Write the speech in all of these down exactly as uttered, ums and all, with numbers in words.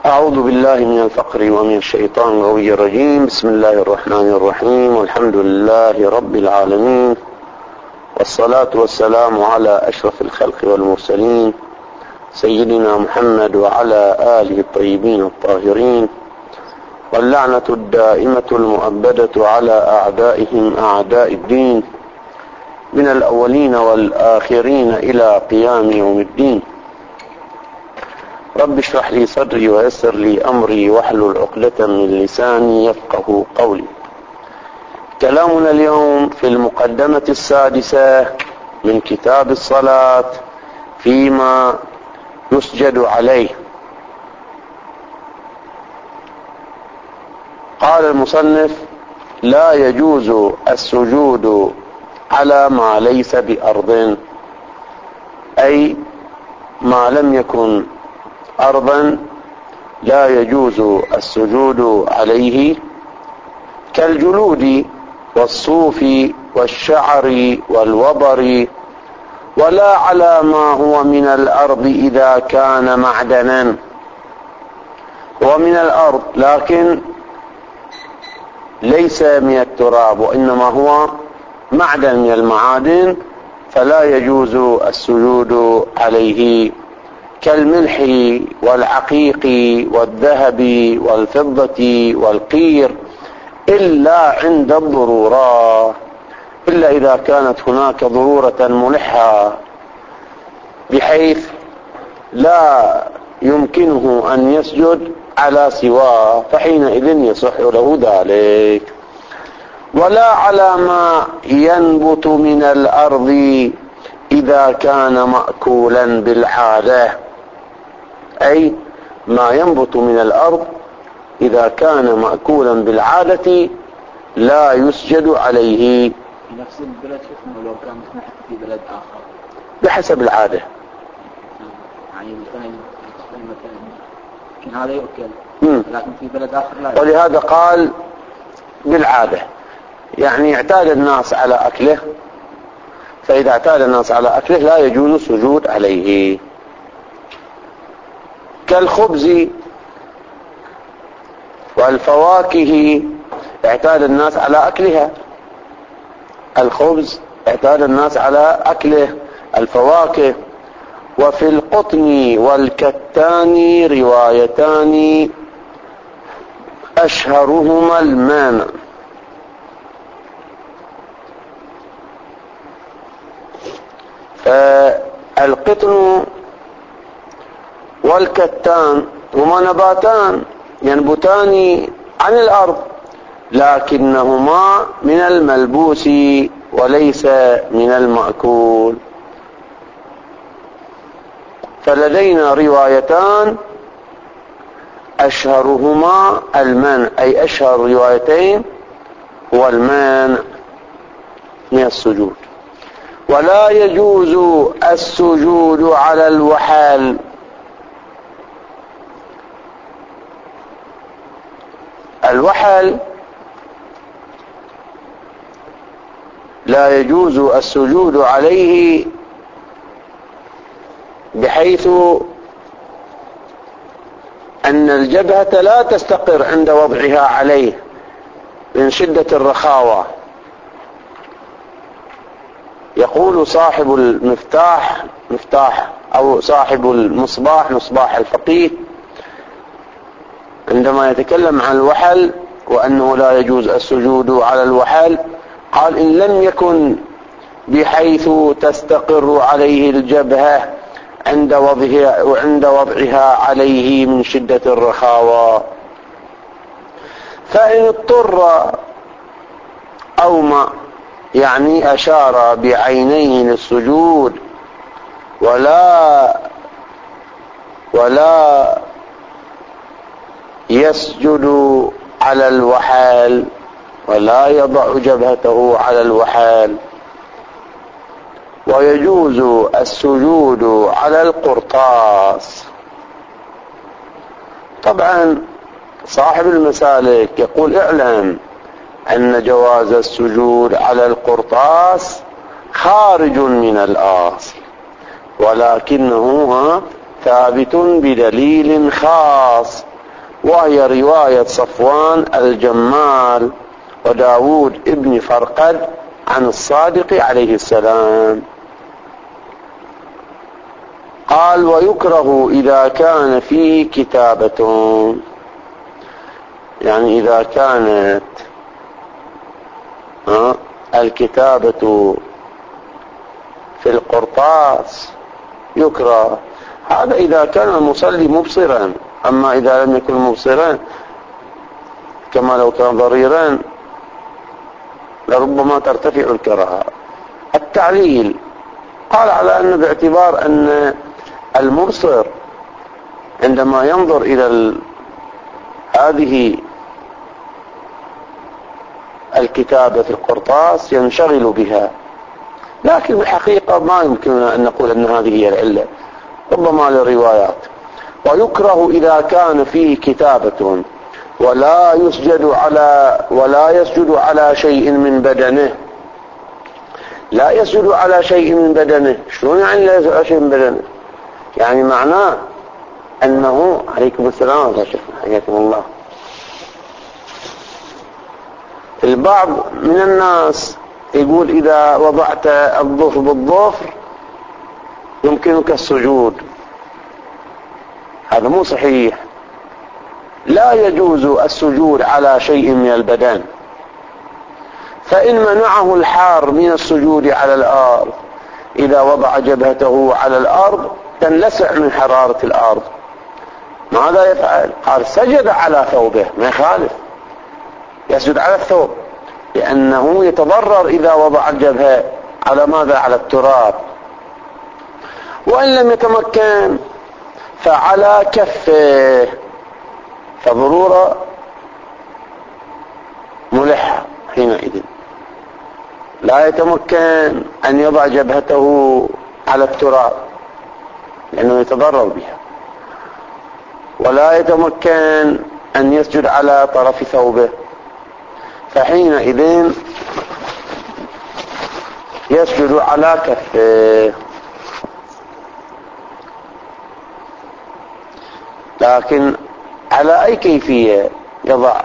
أعوذ بالله من الفقر ومن الشيطان الغوي الرجيم. بسم الله الرحمن الرحيم، والحمد لله رب العالمين، والصلاة والسلام على أشرف الخلق والمرسلين سيدنا محمد وعلى آله الطيبين الطاهرين، واللعنة الدائمة المؤبدة على أعدائهم أعداء الدين من الأولين والآخرين إلى قيام يوم الدين. رب اشرح لي صدري ويسر لي أمري واحلل عقدة من لساني يفقه قولي. كلامنا اليوم في المقدمة السادسة من كتاب الصلاة فيما يسجد عليه. قال المصنف: لا يجوز السجود على ما ليس بأرض، أي ما لم يكن أرضا لا يجوز السجود عليه، كالجلود والصوف والشعر والوبر، ولا على ما هو من الأرض إذا كان معدنا. هو من الأرض لكن ليس من التراب، وإنما هو معدن من المعادن، فلا يجوز السجود عليه، كالملح والعقيق والذهب والفضة والقير، إلا عند الضرورة، إلا إذا كانت هناك ضرورة ملحة بحيث لا يمكنه أن يسجد على سواه، فحينئذ يصح له ذلك. ولا على ما ينبت من الأرض إذا كان مأكولا بالعادة، أي ما ينبت من الأرض إذا كان مأكولا بالعادة لا يسجد عليه. في نفس البلد حكمه لو كان في بلد آخر بحسب العادة، يعني مثلا هذا يؤكل مم. لكن في بلد آخر لا. ولهذا قال بالعادة، يعني اعتاد الناس على أكله، فإذا اعتاد الناس على أكله لا يجوز السجود عليه. كالخبز والفواكه اعتاد الناس على أكلها، الخبز اعتاد الناس على أكله، الفواكه. وفي القطن والكتان روايتان أشهرهما المانع. فالقطن والكتان هما نباتان ينبتان عن الأرض، لكنهما من الملبوس وليس من المأكول. فلدينا روايتان أشهرهما المنع، أي أشهر روايتين هو المنع من السجود. ولا يجوز السجود على الوحل، الوحل لا يجوز السجود عليه، بحيث أن الجبهة لا تستقر عند وضعها عليه من شدة الرخاوة. يقول صاحب المفتاح مفتاح أو صاحب المصباح مصباح الفقيه عندما يتكلم عن الوحل وأنه لا يجوز السجود على الوحل، قال: إن لم يكن بحيث تستقر عليه الجبهة عند وضعها وعند وضعها عليه من شدة الرخاوة. فإن اضطر أو ما يعني أشار بعينيه للسجود ولا ولا يسجد على الوحال، ولا يضع جبهته على الوحال. ويجوز السجود على القرطاس. طبعا صاحب المسالك يقول: اعلم أن جواز السجود على القرطاس خارج من الأصل، ولكنه ثابت بدليل خاص وهي رواية صفوان الجمال وداود ابن فرقد عن الصادق عليه السلام. قال: ويكره إذا كان فيه كتابة، يعني إذا كانت الكتابة في القرطاس يكره. هذا إذا كان المصلي مبصرا، أما إذا لم يكن مبصرا كما لو كان ضريرا لربما ترتفع الكراهة. التعليل قال على أن باعتبار أن المبصر عندما ينظر إلى هذه الكتابة في القرطاس ينشغل بها، لكن الحقيقة ما يمكننا أن نقول أن هذه هي العلة، ربما للروايات. ويكره إذا كان فيه كتابة ولا يسجد على ولا يسجد على شيء من بدنه. لا يسجد على شيء من بدنه، شلون يعني لا يسجد على شيء من بدنه؟ يعني معناه أنه عليكم السلام ورحمة الله، حياكم الله. البعض من الناس يقول إذا وضعت الظفر بالظفر يمكنك السجود، هذا مو صحيح. لا يجوز السجود على شيء من البدن، فإن منعه الحار من السجود على الأرض إذا وضع جبهته على الأرض تنلسع من حرارة الأرض، ماذا يفعل؟ قال: سجد على ثوبه، ما يخالف يسجد على الثوب، لأنه يتضرر إذا وضع الجبهة على ماذا؟ على التراب. وإن لم يتمكن فعلى كفه، فضرورة ملحة حينئذ لا يتمكن أن يضع جبهته على التراب لأنه يتضرر بها، ولا يتمكن أن يسجد على طرف ثوبه، فحينئذ يسجد على كفه. لكن على أي كيفية يضع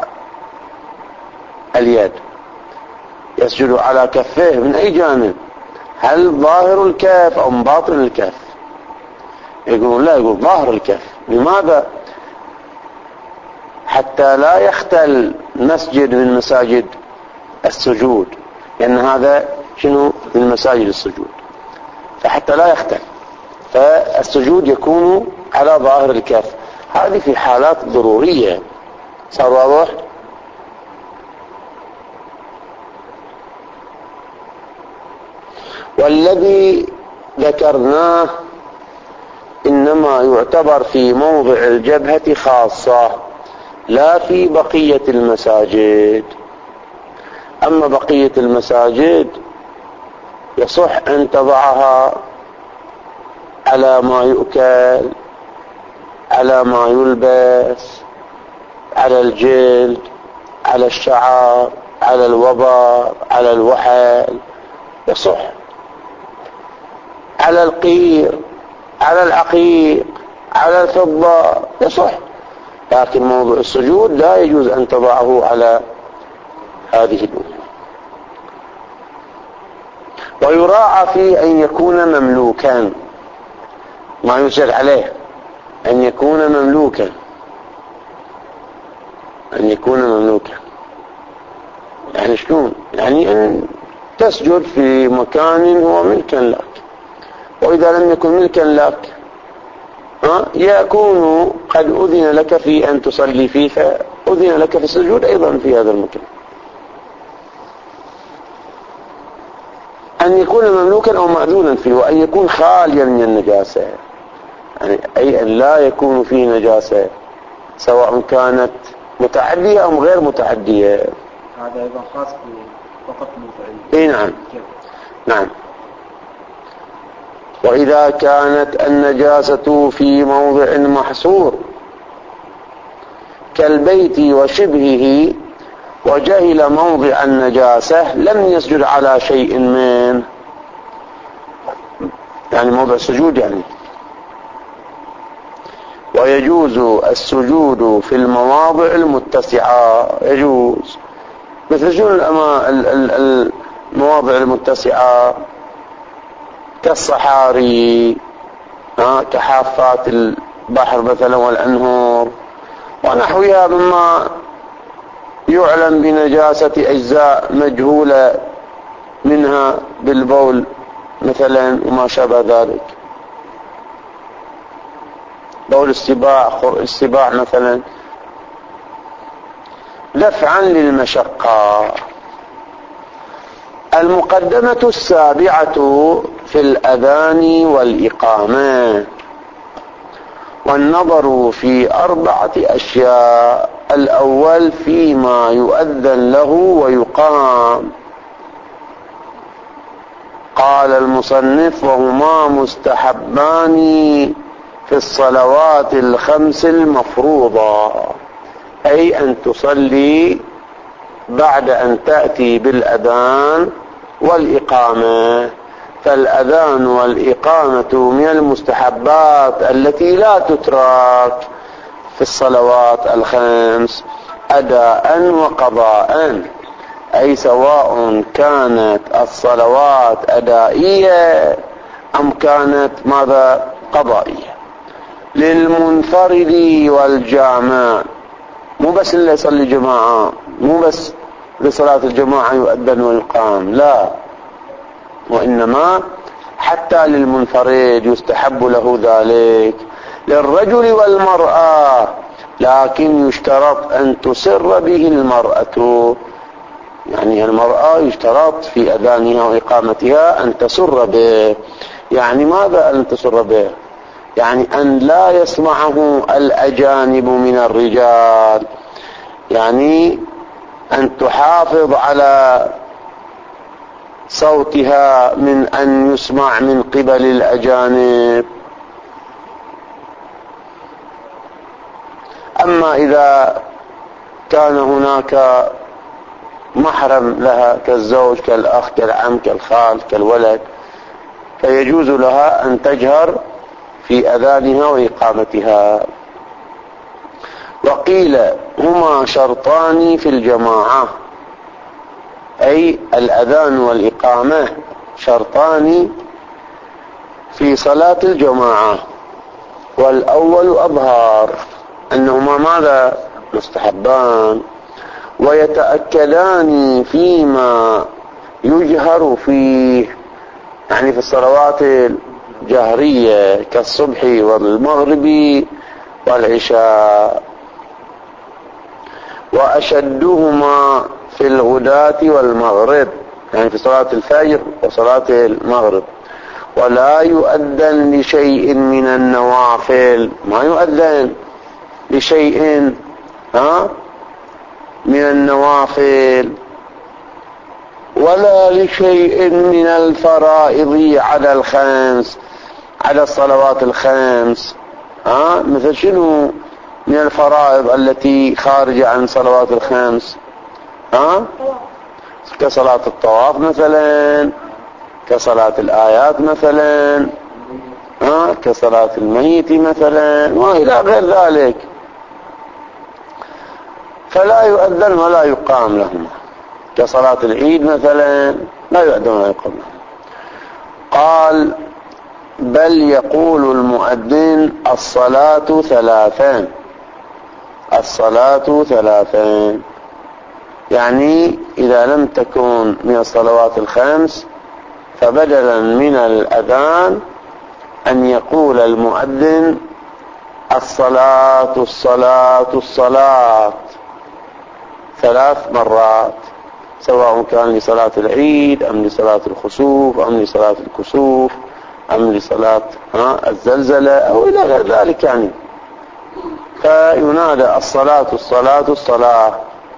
اليد؟ يسجد على كفه من أي جانب؟ هل ظاهر الكف أو باطن الكف؟ يقول لا، يقول ظاهر الكف. لماذا؟ حتى لا يختل مسجد من مساجد السجود، لأن هذا شنو؟ من مساجد السجود، فحتى لا يختل فالسجود يكون على ظاهر الكف. هذه في حالات ضرورية. صار واضح؟ والذي ذكرناه إنما يعتبر في موضع الجبهة خاصة، لا في بقية المساجد. أما بقية المساجد يصح أن تضعها على ما يؤكل، على ما يلبس، على الجلد، على الشعر، على الوبر، على الوحل، يصح. على القير، على العقيق، على الفضة، يصح. لكن موضوع السجود لا يجوز أن تضعه على هذه الأمور. ويراعى فيه أن يكون مملوكا، ما يسجد عليه أن يكون مملوكا، أن يكون مملوكا يعني شلون؟ يعني أن تسجد في مكان هو ملكا لك، وإذا لم يكن ملكا لك ها يكون قد أذن لك في أن تصلي فيه، فأذن لك في السجود أيضا في هذا المكان. أن يكون مملوكا أو مأذونا فيه، وأن يكون خاليا من النجاسة، يعني أي أن لا يكون فيه نجاسة سواء كانت متعدية أو غير متعدية. هذا أيضا خاص فقط موضعي. إيه نعم نعم. وإذا كانت النجاسة في موضع محصور كالبيت وشبهه وجهل موضع النجاسة لم يسجد على شيء منه، يعني موضع السجود يعني ويجوز السجود في المواضع المتسعة. يجوز مثل شنو المواضع المتسعة؟ كالصحاري، كحافات البحر مثلا والأنهار ونحوها مما يعلم بنجاسة أجزاء مجهولة منها بالبول مثلا وما شابه ذلك، بول السباع، خر السباع مثلا، دفعا للمشقة. المقدمة السابعة في الأذان والإقامة، والنظر في أربعة أشياء. الأول فيما يؤذن له ويقام. قال المصنف: وهما مستحبان في الصلوات الخمس المفروضة، أي أن تصلي بعد أن تأتي بالأذان والإقامة. فالأذان والإقامة من المستحبات التي لا تترك في الصلوات الخمس أداء وقضاء، أي سواء كانت الصلوات أدائية أم كانت ماذا؟ قضائية. للمنفرد والجامع، مو بس اللي يصلي جماعة، مو بس لصلاة الجماعة يؤذن ويقام، لا، وإنما حتى للمنفرد يستحب له ذلك. للرجل والمرأة، لكن يشترط أن تسر به المرأة، يعني المرأة يشترط في أذانها وإقامتها أن تسر به. يعني ماذا أن تسر به؟ يعني أن لا يسمعه الأجانب من الرجال، يعني أن تحافظ على صوتها من أن يسمع من قبل الأجانب. أما إذا كان هناك محرم لها كالزوج كالأخ كالعم كالخال كالولد، فيجوز لها أن تجهر في أذانها وإقامتها. وقيل هما شرطان في الجماعة، أي الأذان والإقامة شرطان في صلاة الجماعة، والأول أظهر أنهما ماذا؟ مستحبان، ويتأكدان فيما يجهر فيه، يعني في الصلوات الجهرية كالصبح والمغرب والعشاء. وأشدهما في الغداة والمغرب، يعني في صلاة الفجر وصلاة المغرب. ولا يؤذن لشيء من النوافل، ما يؤذن لشيء ها من النوافل، ولا لشيء من الفرائض على الخمس، على الصلوات الخمس. ها مثل شنو من الفرائض التي خارجة عن صلوات الخمس؟ ها كصلاة الطواف مثلا، كصلاة الآيات مثلا، ها كصلاة الميت مثلا، وإلى غير ذلك. فلا يؤذن ولا يقام لهم، كصلاة العيد مثلا لا يؤذن ولا يقام لهم. قال: بل يقول المؤذن الصلاة ثلاثان، الصلاة ثلاثان، يعني إذا لم تكن من الصلوات الخمس فبدلا من الأذان أن يقول المؤذن الصلاة الصلاة الصلاة ثلاث مرات، سواء كان لصلاة العيد أم لصلاة الخسوف أم لصلاة الكسوف أم لصلاة الزلزلة أو إلى غير ذلك. يعني فينادى الصلاة الصلاة الصلاة.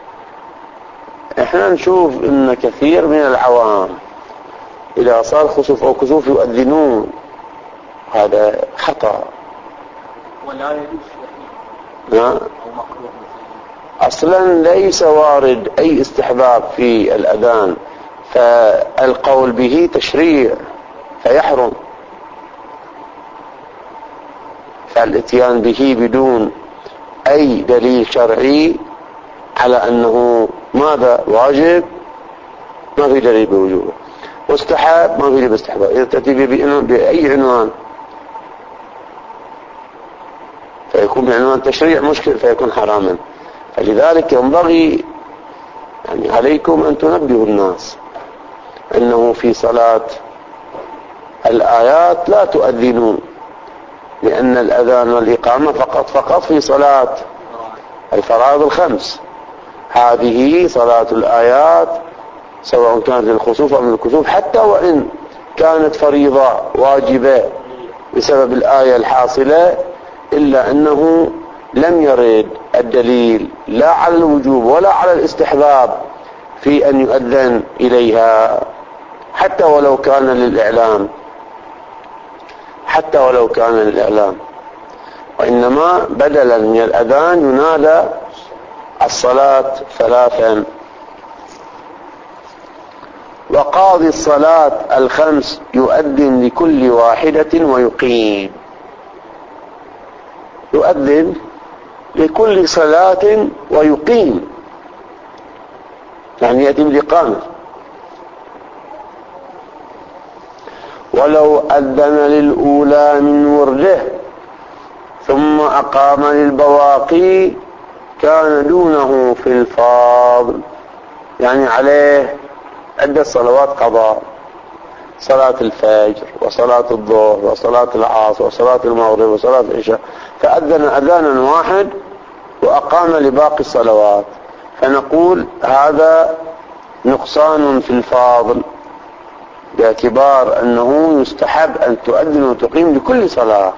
احنا نشوف ان كثير من العوام اذا صار خسوف او كسوف يؤذنون، هذا خطأ. ولا يجوز او مكروه اصلا، ليس وارد اي استحباب في الاذان، فالقول به تشريع فيحرم. ف الاتيان به بدون أي دليل شرعي على أنه ماذا واجب، ما في دليل بوجوبه. مستحب ما في دليل باستحباب. إذا تأتي بأي عنوان فيكون بعنوان تشريع مشكل فيكون حراما. فلذلك ينبغي يعني عليكم أن تنبهوا الناس أنه في صلاة الآيات لا تؤذنوا، لأن الأذان والإقامة فقط فقط في صلاة الفرائض الخمس. هذه صلاة الآيات سواء كانت للخسوف أو للكسوف، حتى وإن كانت فريضة واجبة بسبب الآية الحاصلة، إلا أنه لم يرد الدليل لا على الوجوب ولا على الاستحباب في أن يؤذن إليها، حتى ولو كان للإعلام حتى ولو كان للإعلام وإنما بدلا من الأذان ينادى الصلاة ثلاثا. وقاضي الصلاة الخمس يؤذن لكل واحدة ويقيم. يؤذن لكل صلاة ويقيم، يعني يأتي بالإقامة. ولو أذن للأولى من ورده ثم أقام للبواقي كان دونه في الفاضل، يعني عليه عدة صلوات قضاء: صلاة الفجر وصلاة الظهر وصلاة العصر وصلاة المغرب وصلاة العشاء، فأذن أذانا واحد وأقام لباقي الصلوات، فنقول هذا نقصان في الفاضل، باعتبار أنه يستحب أن تؤذن وتقيم لكل صلاة.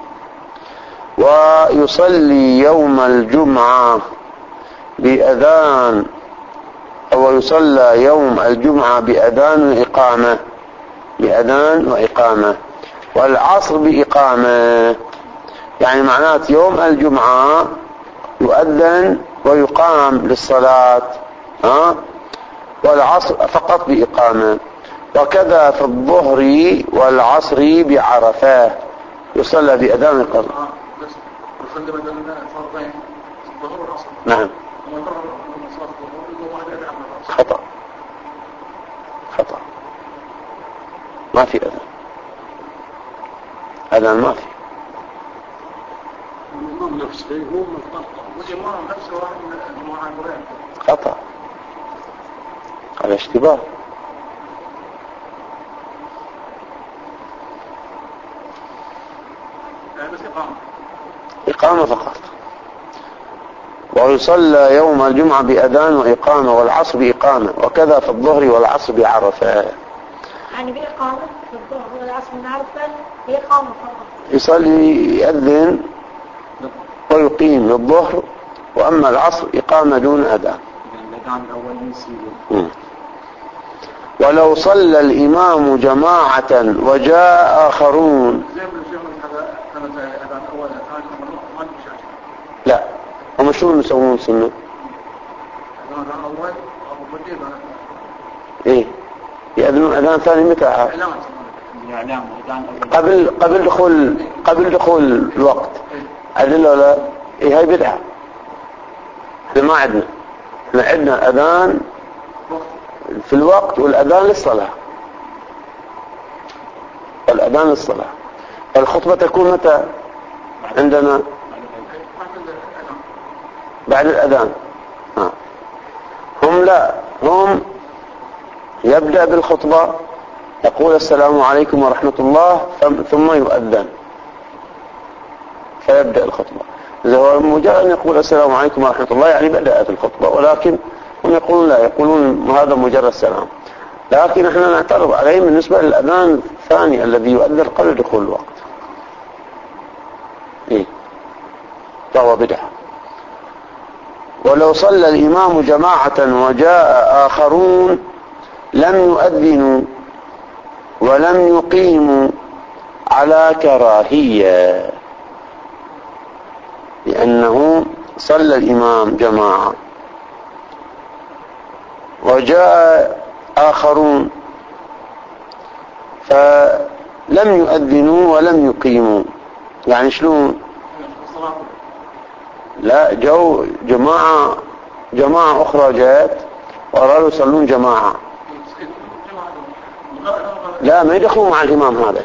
ويصلي يوم الجمعة بأذان أو يصلى يوم الجمعة بأذان وإقامة بأذان وإقامة والعصر بإقامة، يعني معنات يوم الجمعة يؤذن ويقام للصلاة ها، والعصر فقط بإقامة. وكذا في الظهر والعصر بعرفة يصلى بأذان وإقامة. نعم. خطأ خطأ ما في أذان أذان ما في. خطأ، على اشتباه. إقامة فقط. ويصلى يوم الجمعة بأذان وإقامة والعصر بإقامة، وكذا في الظهر والعصر بعرفة. يعني بإقامة في الظهر والعصر بعرفة بإقامة فقط. يصلي يأذن ويقيم للظهر، وأما العصر إقامة دون أذان. ولو صلى الإمام جماعة وجاء آخرون. لا، هم شو يسوون سنة؟ ايه يأذنون أذان ثاني متى؟ قبل قبل دخول قبل دخول الوقت. أذن ولا إيه؟ هاي بدعة. احنا ما عندنا احنا عندنا أذان في الوقت والأذان للصلاة والأذان للصلاة. الخطبة تكون متى عندنا؟ بعد الأذان. ها. هم لا هم يبدأ بالخطبة يقول السلام عليكم ورحمة الله ثم يؤذن فيبدأ الخطبة. إذا هو مجرد أن يقول السلام عليكم ورحمة الله يعني بدأت الخطبة، ولكن هم يقولون لا، يقولون هذا مجرد السلام. لكن احنا نعترض عليه بالنسبة للأذان الثاني الذي يؤذن قبل دخول الوقت. إيه؟ فهو بدعة. ولو صلى الإمام جماعة وجاء آخرون لم يؤذنوا ولم يقيموا على كراهية، لأنه صلى الإمام جماعة وجاء آخرون فلم يؤذنوا ولم يقيموا. يعني شلون؟ لا، جو جماعة جماعة أخرى جاءت وأرادوا يصلون جماعة. لا، ما يدخلوا مع الإمام هذا.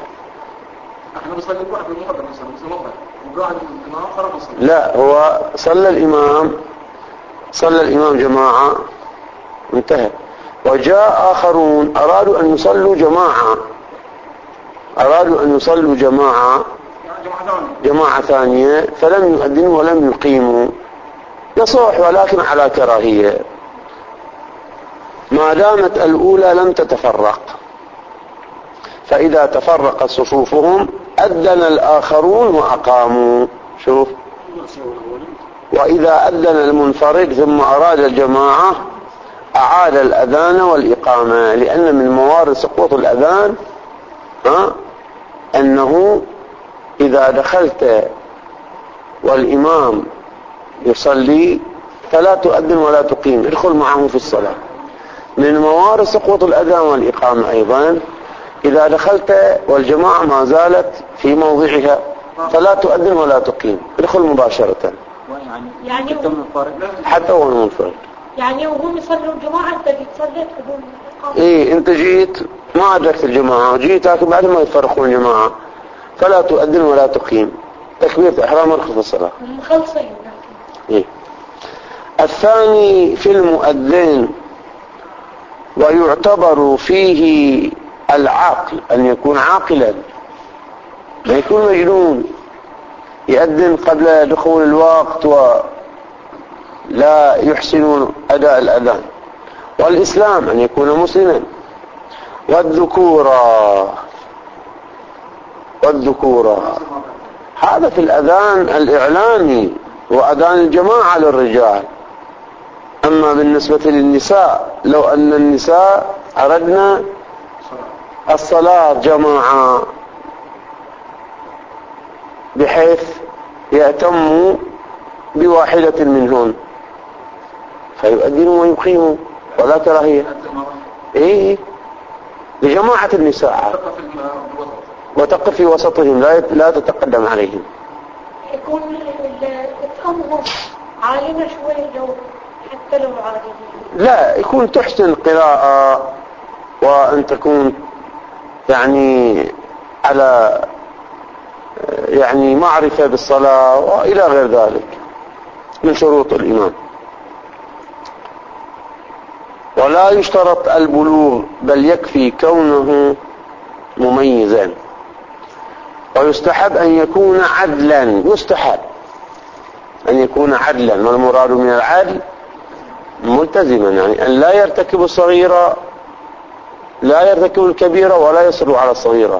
لا، هو صلى الإمام صلى الإمام جماعة انتهى، وجاء آخرون أرادوا أن يصلوا جماعة أرادوا أن يصلوا جماعة جماعة ثانية فلم يؤذنوا ولم يقيموا. يصح ولكن على كراهية ما دامت الأولى لم تتفرق. فإذا تفرق صفوفهم أذن الآخرون وأقاموا. شوف، وإذا أذن المنفرد ثم أراد الجماعة أعاد الأذان والإقامة، لأن من موارد سقوط الأذان ها أنه إذا دخلت والإمام يصلي فلا تؤذن ولا تقيم، ادخل معه في الصلاة. من موارد سقوط الأذان والإقامة أيضا إذا دخلت والجماعة ما زالت في موضعها فلا تؤذن ولا تقيم، ادخل مباشرة. يعني حتى هو منفرد، يعني وهم يصلوا الجماعة انت جيت صليت وهم إقامة. ايه، انت جيت ما أدركت الجماعة، جيت لكن بعد ما يفرقون الجماعة فلا تؤذن ولا تقيم، تكبيرة إحرام رخص الصلاة. مخلصين. إيه. الثاني في المؤذن ويعتبر فيه العقل، أن يكون عاقلا، ما يكون مجنون يؤذن قبل دخول الوقت ولا يحسن أداء الأذان. والإسلام أن يكون مسلما. والذكورة والذكورة هذا في الأذان الإعلامي وأذان الجماعة للرجال. أما بالنسبة للنساء لو أن النساء أردنا الصلاة جماعة بحيث يأتموا بواحدة منهن فيؤذنوا ويقيموا ولا كراهية. إيه، لجماعة النساء وتقف في وسطهم، لا لا تتقدم عليهم. يكون الأمر عالمة شوي لو حتى لو عالمة. لا، يكون تحسن قراءة وأن تكون يعني على يعني معرفة بالصلاة وإلى غير ذلك من شروط الإمام. ولا يشترط البلوغ بل يكفي كونه مميزا. ويستحب أن يكون عدلا، يستحب أن يكون عدلا، ما المراد من العدل؟ ملتزما، يعني أن لا يرتكب الصغيرة لا يرتكب الكبيرة ولا يصر على الصغيرة.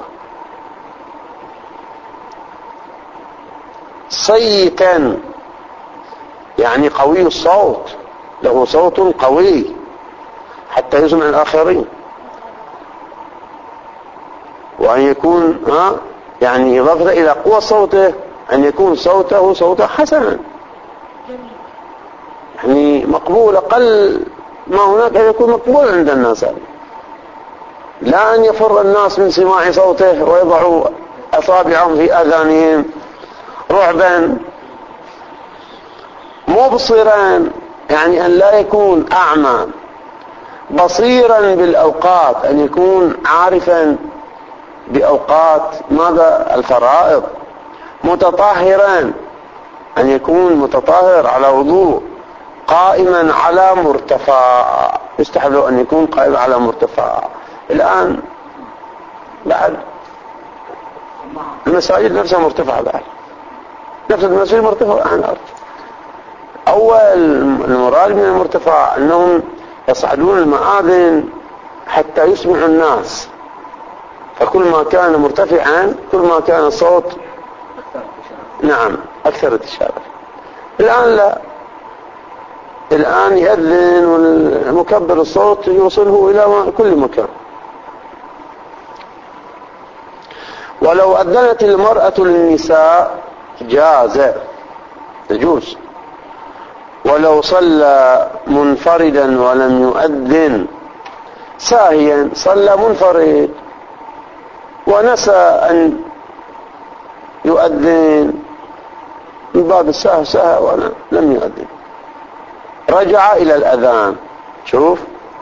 صيتا يعني قوي الصوت، له صوت قوي حتى يسمع الآخرين. وأن يكون ها يعني إضافة إلى قوة صوته أن يكون صوته صوتا حسنا، يعني مقبول، أقل ما هناك أن يكون مقبول عند الناس. لا أن يفر الناس من سماع صوته ويضعوا أصابعهم في آذانهم رعبا. مبصرا يعني أن لا يكون أعمى، بصيرا بالأوقات أن يكون عارفا بأوقات ماذا الفرائض. متطهرا أن يكون متطهر على وضوء. قائما على مرتفع، يستحب له أن يكون قائما على مرتفع. الآن بعد المساجد نفسها مرتفعة، بعد نفس المسجد مرتفع عن الأرض. أول المراد من المرتفع أنهم يصعدون المآذن حتى يسمعوا الناس، فكل ما كان مرتفعا كل ما كان الصوت نعم أكثر انتشارا. الآن لا، الآن يأذن والمكبر الصوت يوصله إلى كل مكان. ولو أذنت المرأة للنساء جاز، يجوز. ولو صلى منفردا ولم يؤذن ساهيا، صلى منفرد ونسى أن يؤذن من باب السهو سهى ولا لم يؤذن. رجع إلى الأذان، شوف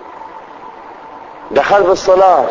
دخل بالصلاة،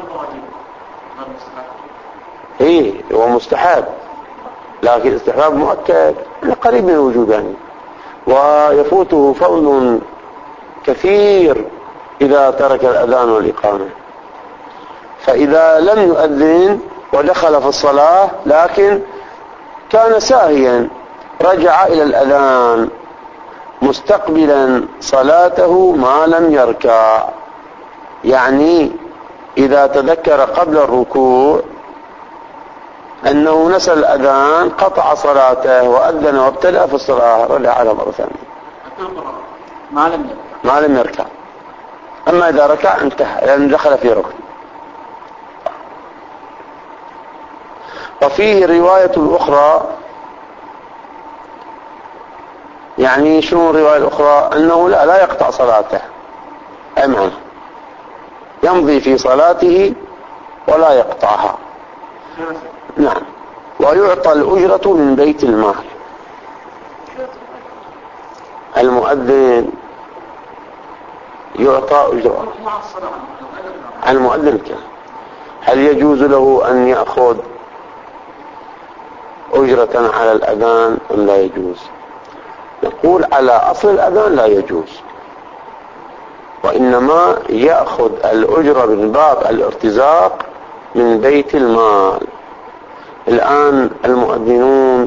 إيه هو مستحب لكن استحباب مؤكد قريب من الوجوب يعني، ويفوته فضل كثير إذا ترك الأذان والإقامة. فإذا لم يؤذن ودخل في الصلاة لكن كان ساهيا رجع إلى الأذان مستقبلا صلاته ما لم يركع، يعني إذا تذكر قبل الركوع أنه نسى الأذان قطع صلاته وأذن وابتدأ في الصلاة، رجع على مرة ثانية ما لم يركع ما لم يركع. أما إذا ركع انتهى لأنه دخل في ركن. وفيه رواية الأخرى، يعني شنو الرواية الأخرى؟ أنه لا لا يقطع صلاته، أمعه يمضي في صلاته ولا يقطعها. نعم. ويعطى الأجرة من بيت المال. المؤذن يعطى أجرة المؤذن كان. هل يجوز له أن يأخذ أجرة على الأذان أم لا يجوز؟ نقول على أصل الأذان لا يجوز، وإنما يأخذ الأجرة من باب الارتزاق من بيت المال. الآن المؤذنون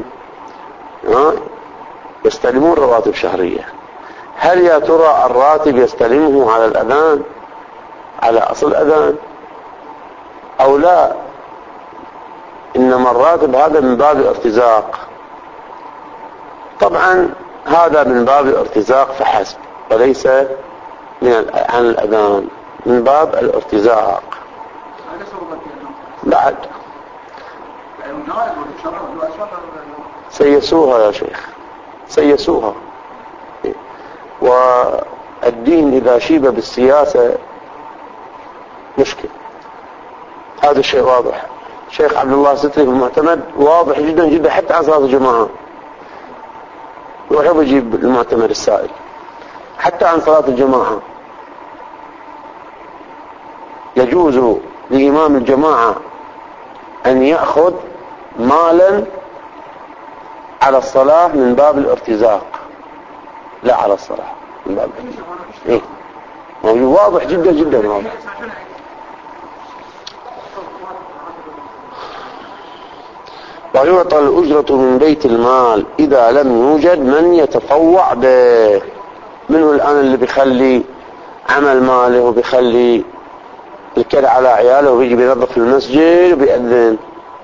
يستلمون رواتب شهرية، هل يا ترى الراتب يستلمه على الأذان على أصل الأذان أو لا؟ إنما الراتب هذا من باب الارتزاق. طبعا هذا من باب الارتزاق فحسب وليس من عن الأذان، من باب الارتزاق. بعد سيسوها يا شيخ، سيسوها. والدين إذا شيب بالسياسة مشكل، هذا الشيء واضح. شيخ عبد الله ستري في المعتمد واضح جدا جدا حتى عن صلاة الجماعة، ويحب يجيب المعتمد السائل حتى عن صلاة الجماعة. يجوز لإمام الجماعة أن يأخذ مالا على الصلاة من باب الارتزاق، لا على الصلاة من باب إيه؟ واضح جدا جدا واضح. ويعطى الأجرة من بيت المال إذا لم يوجد من يتطوع به. منه الآن اللي بيخلي عمل ماله وبيخلي الكل على عياله وبيجي بينظف المسجد وبيأذن،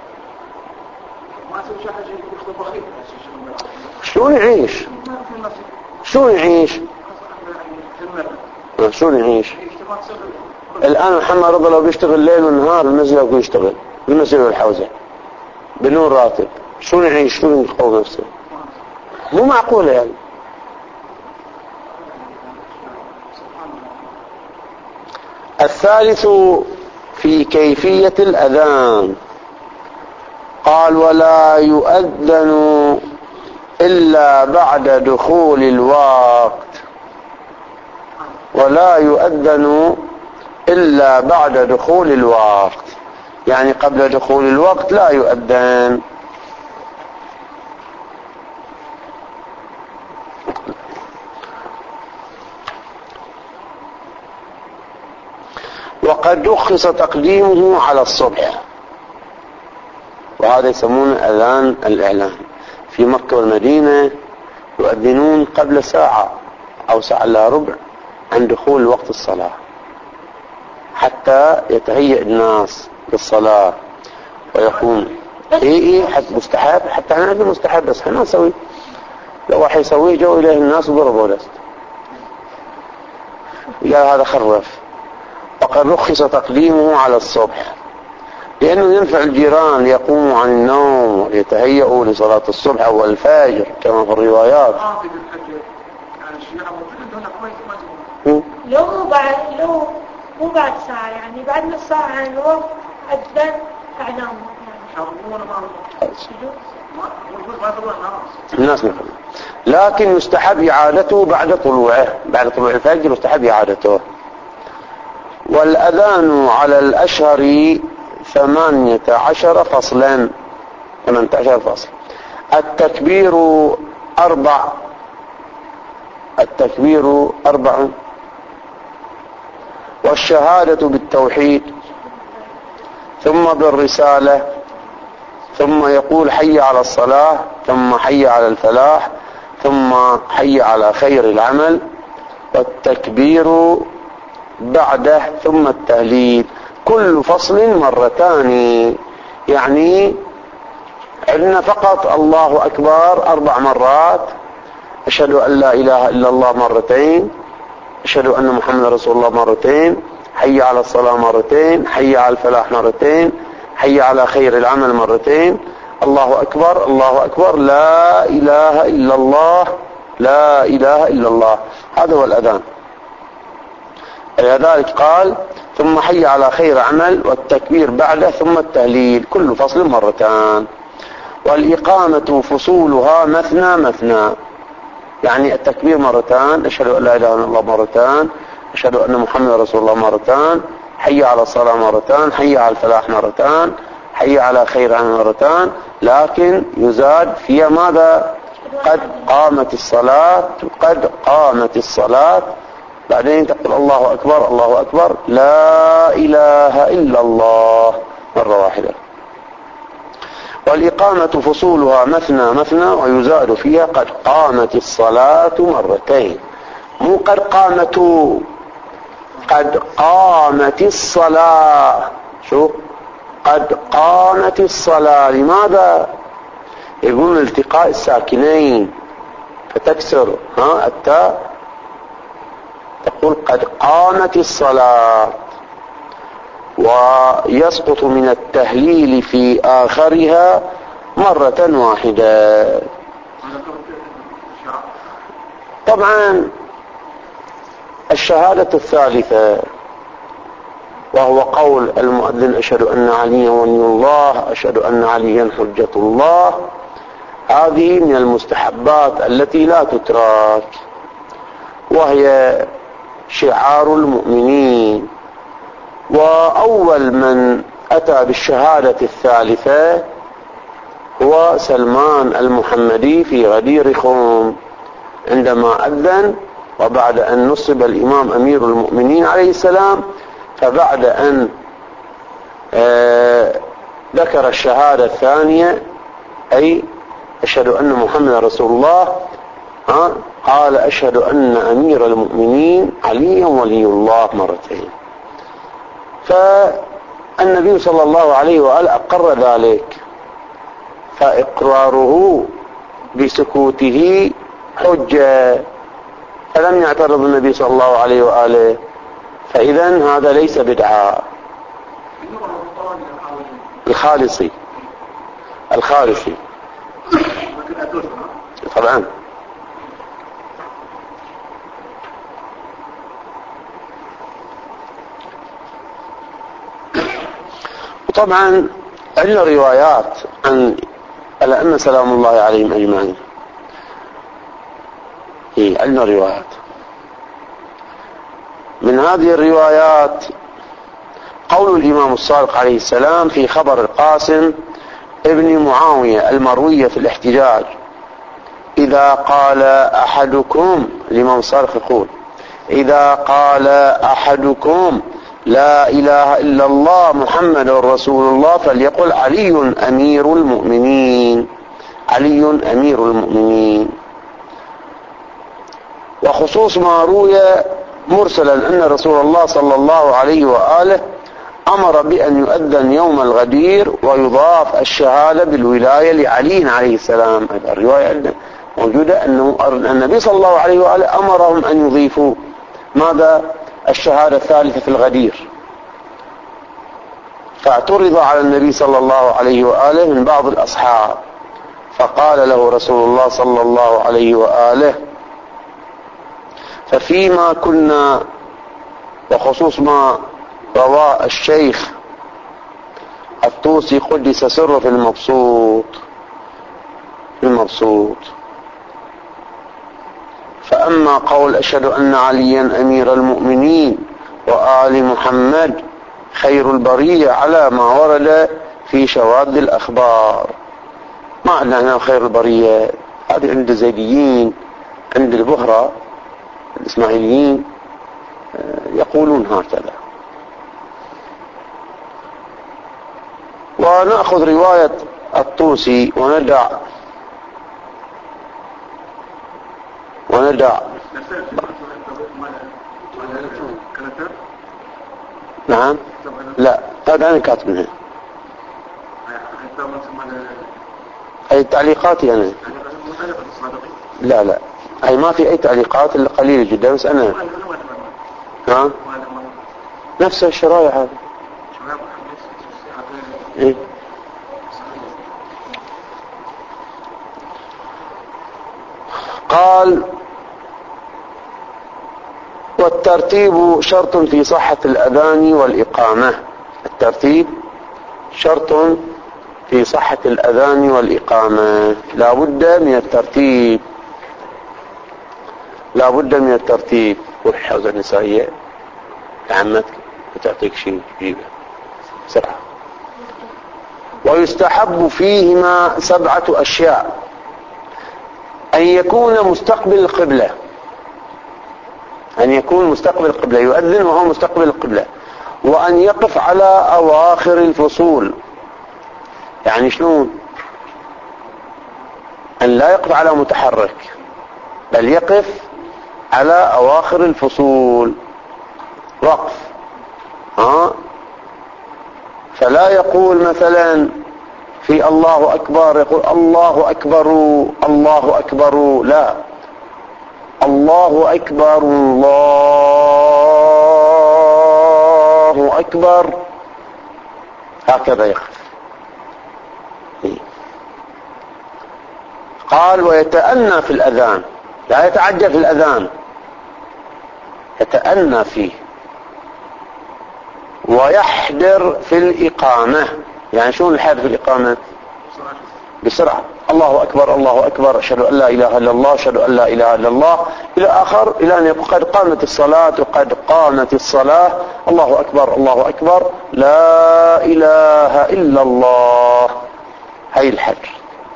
شلون يعيش؟ شلون يعيش؟ شلون يعيش؟ الآن محمد رضا لو بيشتغل ليل ونهار المسجد لو يشتغل بالمسجد والحوزة بدون راتب، شلون يعيش؟ شلون يقوم نفسه؟ مو معقولة يعني. الثالث في كيفية الأذان، قال ولا يؤذن إلا بعد دخول الوقت، ولا يؤذن إلا بعد دخول الوقت، يعني قبل دخول الوقت لا يؤذن. وقد رخص تقديمه على الصبح، وهذا يسمونه أذان الإعلان. في مكة والمدينة يؤذنون قبل ساعة أو ساعة إلا ربع عن دخول وقت الصلاة حتى يتهيأ الناس للصلاة ويقوم. إيه إيه حتى مستحب، حتى أنا أقول مستحب بس احنا نسوي، لو واحد يسويه جو إليه الناس وضربوا لست يا هذا خرف. وقد رخص تقديمه على الصبح لأنه ينفع الجيران ليقوموا عن النوم ويتهيئوا لصلاة الصبح أو الفجر كما في الروايات. لو مو بعد لو مو بعد ساعة، يعني بعد نص ساعة عن الوقت أذن أعلام الناس مثلا، لكن يستحب إعادته بعد طلوعه، بعد طلوع الفجر يستحب إعادته. والأذان على الأشهر ثمانية عشر فصلا، ثمانية عشر فصل. التكبير أربع، التكبير أربع. والشهادة بالتوحيد، ثم بالرسالة، ثم يقول حي على الصلاة، ثم حي على الفلاح، ثم حي على خير العمل. والتكبير بعده، ثم التهليل. كل فصل مرتان، يعني عندنا فقط الله أكبر أربع مرات، أشهد أن لا إله إلا الله مرتين، أشهد أن محمد رسول الله مرتين، حي على الصلاة مرتين، حي على الفلاح مرتين، حي على خير العمل مرتين، الله أكبر الله أكبر، لا إله إلا الله لا إله إلا الله. هذا هو الأذان. لذلك قال ثم حي على خير عمل، والتكبير بعده، ثم التهليل. كل فصل مرتان. والإقامة فصولها مثنى مثنى، يعني التكبير مرتان، أشهد أن لا إله إلا الله مرتان، أشهد أن محمد رسول الله مرتان، حي على الصلاة مرتان، حي على الفلاح مرتان، حي على خير عمل مرتان. لكن يزاد فيها ماذا؟ قد قامت الصلاة، قد قامت الصلاة. بعدين تقول الله أكبر الله أكبر، لا إله إلا الله مرة واحدة. والإقامة فصولها مثنى مثنى، ويزاد فيها قد قامت الصلاة مرتين. مو قد قامت، قد قامت الصلاة. شو قد قامت الصلاة؟ لماذا؟ يقول التقاء الساكنين، فتكسر ها التاء، تقول قد قامت الصلاة. ويسقط من التهليل في آخرها مرة واحدة. طبعا الشهادة الثالثة، وهو قول المؤذن أشهد أن عليا ولي الله، أشهد أن عليا حجة الله، هذه من المستحبات التي لا تترك، وهي شعار المؤمنين. وأول من أتى بالشهادة الثالثة هو سلمان المحمدي في غدير خوم عندما أذن، وبعد أن نصب الإمام أمير المؤمنين عليه السلام، فبعد أن آه ذكر الشهادة الثانية، أي أشهد أن محمد رسول الله، ها قال أشهد أن أمير المؤمنين علي ولي الله مرتين. فالنبي صلى الله عليه وآله أقر ذلك، فإقراره بسكوته حجة، فلم يعترض النبي صلى الله عليه وآله، فإذن هذا ليس بدعة. الخالصي الخالصي طبعا. وطبعا عندنا روايات عن الأئمة سلام الله عليهم أجمعين. إيه عندنا روايات. من هذه الروايات قول الإمام الصادق عليه السلام في خبر القاسم ابن معاوية المروية في الاحتجاج: إذا قال أحدكم، الإمام الصادق يقول: إذا قال أحدكم لا إله إلا الله محمد رسول الله فليقل علي أمير المؤمنين، علي أمير المؤمنين. وخصوص ما روي مرسلا أن رسول الله صلى الله عليه وآله أمر بأن يؤذن يوم الغدير ويضاف الشهادة بالولاية لعلي عليه السلام. الرواية موجودة أنه النبي صلى الله عليه وآله أمرهم أن يضيفوا ماذا؟ الشهادة الثالثة في الغدير. فاعترض على النبي صلى الله عليه وآله من بعض الأصحاب، فقال له رسول الله صلى الله عليه وآله: ففيما كنا، وخصوص ما روى الشيخ الطوسي قدس سره في المبسوط، المبسوط. فأما قول أشهد أن عليا أمير المؤمنين وآل محمد خير البرية على ما ورد في شواذ الأخبار، ما عندنا هنا خير البرية، هذه عند الزيديين، عند البهرة الإسماعيليين يقولون هكذا. ونأخذ رواية الطوسي وندع وندع نعم لا هذا أنا كاتبها، أي تعليقاتي أنا، لا لا أي ما في أي تعليقات إلا قليلة جدا، بس أنا ها نفس الشرايع هذا إيه؟ قال والترتيب شرط في صحة الأذان والإقامة. الترتيب شرط في صحة الأذان والإقامة، لا بد من الترتيب، لا بد من الترتيب. والحوزة النسائية عمتك بتعطيك شيء جيبه بسرعة. ويستحب فيهما سبعة أشياء: أن يكون مستقبل القبلة، أن يكون مستقبل القبلة، يؤذن وهو مستقبل القبلة، وأن يقف على أواخر الفصول. يعني شلون؟ أن لا يقف على متحرك، بل يقف على أواخر الفصول وقف، ها؟ فلا يقول مثلا في الله أكبر يقول الله أكبر الله أكبر، لا، الله أكبر الله أكبر، هكذا يقف. قال ويتأنى في الأذان، لا يتعجل في الأذان، يتأنى فيه. ويحدر في الإقامة، يعني شو الحدر في الإقامة؟ بسرعة، الله أكبر الله أكبر، أشهد أن لا إله إلا الله، أشهد أن لا إله إلا الله، إلى آخر، إلى أن يقول قد قامت الصلاة وقد قامت الصلاة، الله أكبر الله أكبر، لا إله إلا الله، هي الحدر.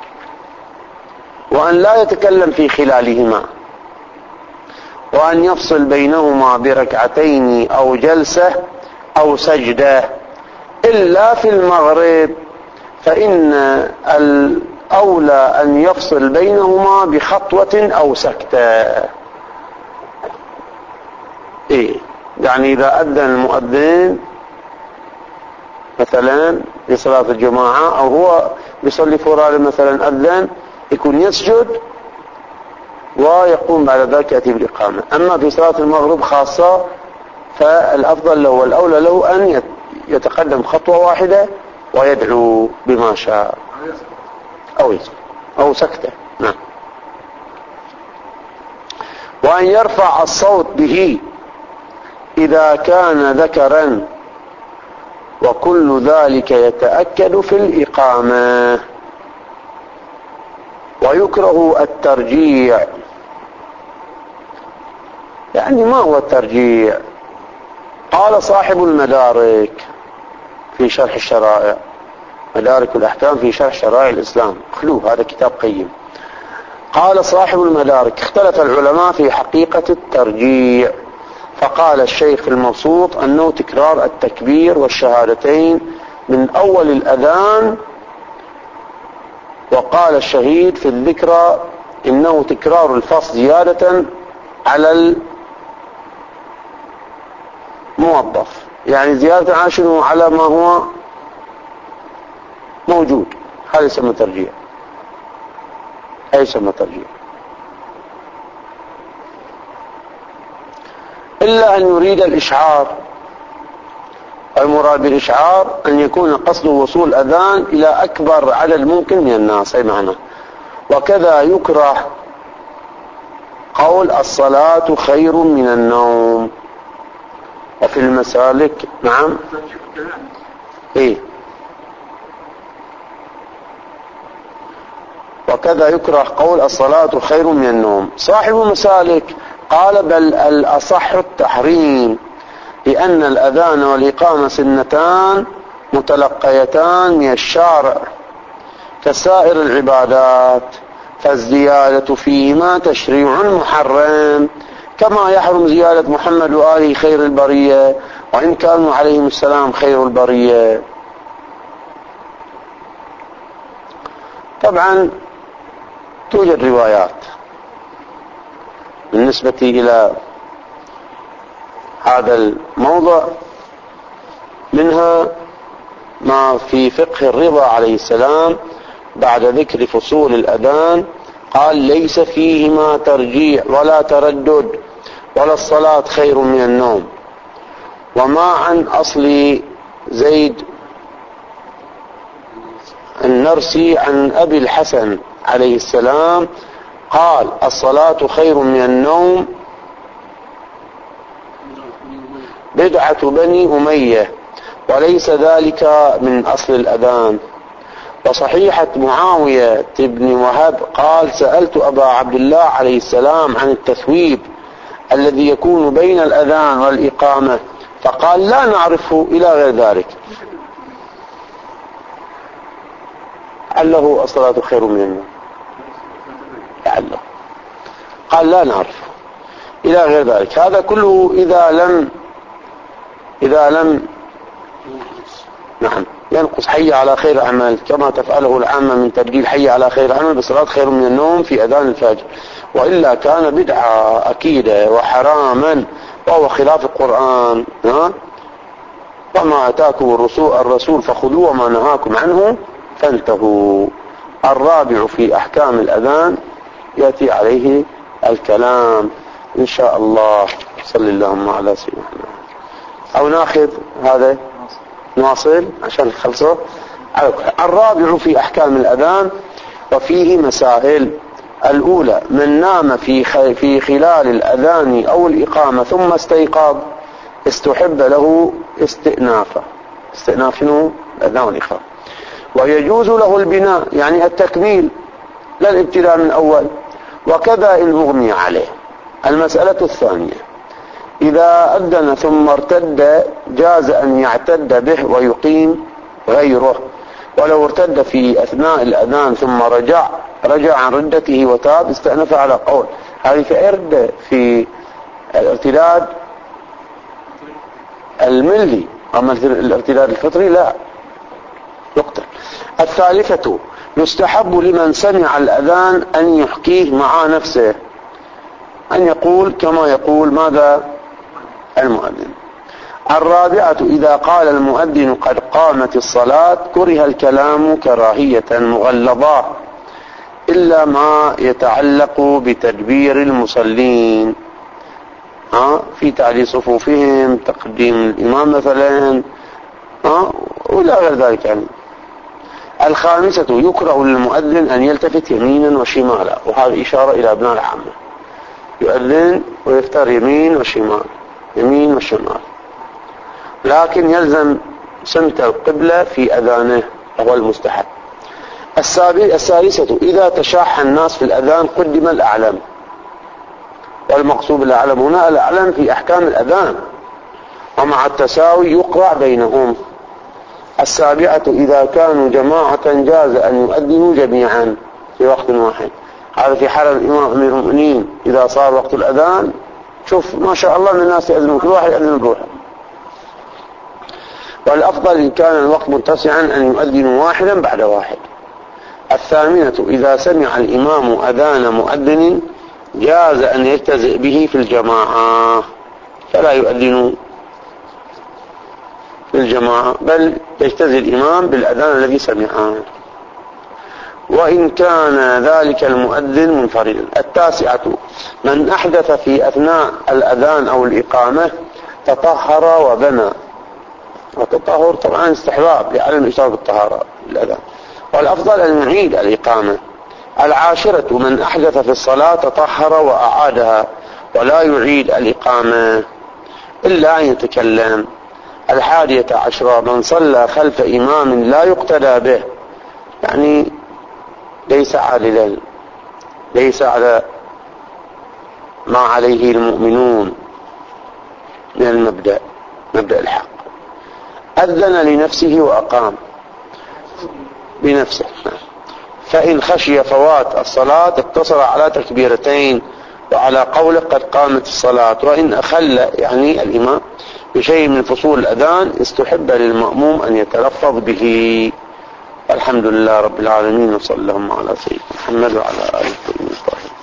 وأن لا يتكلم في خلالهما، وأن يفصل بينهما بركعتين أو جلسة أو سجدة، إلا في المغرب فإن الأولى أن يفصل بينهما بخطوة أو سكتة. إيه؟ يعني إذا أذن المؤذن مثلا لصلاة الجماعة أو هو بيصلي فرادى مثلا أذن، يكون يسجد ويقوم بعد ذلك يأتي بالإقامة. أما في صلاة المغرب خاصة فالأفضل له والأولى له أن يتقدم خطوة واحدة ويدعو بما شاء أو يسكت أو سكتة. نعم. وأن يرفع الصوت به إذا كان ذكرا، وكل ذلك يتأكد في الإقامة. ويكره الترجيع. يعني ما هو الترجيع؟ قال صاحب المدارك في شرح الشرائع، مدارك الأحكام في شرح شرائع الإسلام، خلوه هذا كتاب قيم. قال صاحب المدارك اختلف العلماء في حقيقة الترجيع، فقال الشيخ المبسوط أنه تكرار التكبير والشهادتين من أول الأذان، وقال الشهيد في الذكرى إنه تكرار الفصل زيادة على الموظف، يعني زيادة على شنو؟ على ما هو موجود، هذا يسمى ترجيع، هذا يسمى ترجيع. إلا أن يريد الإشعار، المراد بالإشعار أن يكون قصد وصول أذان إلى أكبر عدد ممكن من الناس، أي معنى. وكذا يكره قول الصلاة خير من النوم. وفي المسالك نعم إيه وكذا يكره قول الصلاة خير من النوم. صاحب مسالك قال بل الأصح التحريم، لأن الأذان والإقامة سنتان متلقيتان من الشارع كسائر العبادات، فالزيادة فيهما تشريع محرم، كما يحرم زيادة محمد وآله خير البرية وإن كانوا عليهم السلام خير البرية. طبعا توجد روايات بالنسبة إلى هذا الموضع، منها ما في فقه الرضا عليه السلام بعد ذكر فصول الأذان قال ليس فيهما ترجيع ولا تردد ولا الصلاة خير من النوم. وما عن أصل زيد النرسي عن أبي الحسن عليه السلام قال الصلاة خير من النوم بدعة بني أمية، وليس ذلك من أصل الأذان. وصحيحة معاوية بن وهب قال سألت أبا عبد الله عليه السلام عن التثويب الذي يكون بين الأذان والإقامة، فقال لا نعرفه إلى غير ذلك. لعله الصلاة خير من النوم، لعله قال لا نعرفه إلى غير ذلك. هذا كله إذا لم إذا لم نعم ينقص حي على خير عمل كما تفعله العامة من تبديل حي على خير عمل بصلاة خير من النوم في أذان الفجر، وإلا كان بدعة أكيدة وحراما وهو خلاف القرآن. ها؟ وما أتاكم الرسول, الرسول فخذوه وما نهاكم عنه فانتهوا. الرابع في أحكام الأذان يأتي عليه الكلام إن شاء الله. صلى اللهم على سيدنا محمد. أو ناخذ هذا نواصل عشان نخلصه. الرابع في أحكام الأذان وفيه مسائل. الأولى من نام في في خلال الأذان أو الإقامة ثم استيقظ استحب له استئنافه استئناف شنو؟ الأذان والإقامة. ويجوز له البناء يعني التكميل لا الابتداء من أول، وكذا إن أغمي عليه. المسألة الثانية إذا أذن ثم ارتد جاز أن يعتد به ويقيم غيره، ولو ارتد في أثناء الأذان ثم رجع رجع عن ردته وتاب استأنف على قول. هذه كإرد في الارتداد الملي، أما الارتداد الفطري لا يقتل. الثالثة يستحب لمن سمع الأذان أن يحكيه مع نفسه، أن يقول كما يقول ماذا المؤذن. الرابعة إذا قال المؤذن قد قامت الصلاة كره الكلام كراهية مغلظة إلا ما يتعلق بتدبير المصلين، ها في تعليل صفوفهم، تقديم الإمام مثلا، ها ولا غير ذلك يعني. الخامسة يكره للمؤذن أن يلتفت يمينا وشمالا، وهذه إشارة إلى أبناء العامة، يؤذن ويفتر يمين وشمال يمين وشمال، لكن يلزم سمت القبلة في أذانه هو المستحب. السادسة إذا تشاح الناس في الأذان قدم الأعلم، والمقصود بالأعلم هنا الأعلم في أحكام الأذان، ومع التساوي يقرع بينهم. السابعة إذا كانوا جماعة جاز أن يؤذنوا جميعا في وقت واحد. هذا في حال الإمام أمير المؤمنين إذا صار وقت الأذان شوف ما شاء الله من الناس يأذنوا كل واحد يأذن بروحه. والأفضل إن كان الوقت متسعا أن يؤذنوا واحدا بعد واحد. الثامنة إذا سمع الإمام أذان مؤذن جاز أن يجتزئ به في الجماعة، فلا يؤذنوا في الجماعة بل يجتزئ الإمام بالأذان الذي سمعه، وإن كان ذلك المؤذن منفردا. التاسعة من أحدث في أثناء الأذان أو الإقامة تطهر وبنى، والتطهر طبعا استحباب لعلم الإشارة بالطهارة الأذان، والأفضل أن يعيد الإقامة. العاشرة من أحدث في الصلاة تطهر وأعادها ولا يعيد الإقامة إلا أن يتكلم. الحادية عشرة من صلى خلف إمام لا يقتدى به، يعني ليس عادلا، ليس على ما عليه المؤمنون من المبدأ، مبدأ الحق. أذن لنفسه وأقام بنفسه، فإن خشي فوات الصلاة اقتصر على تكبيرتين وعلى قوله قد قامت الصلاة. وإن أخل يعني الإمام بشيء من فصول الأذان استحب للمأموم أن يتلفظ به. الحمد لله رب العالمين، وصلى اللهم على سيدنا محمد وعلى آله وصحبه.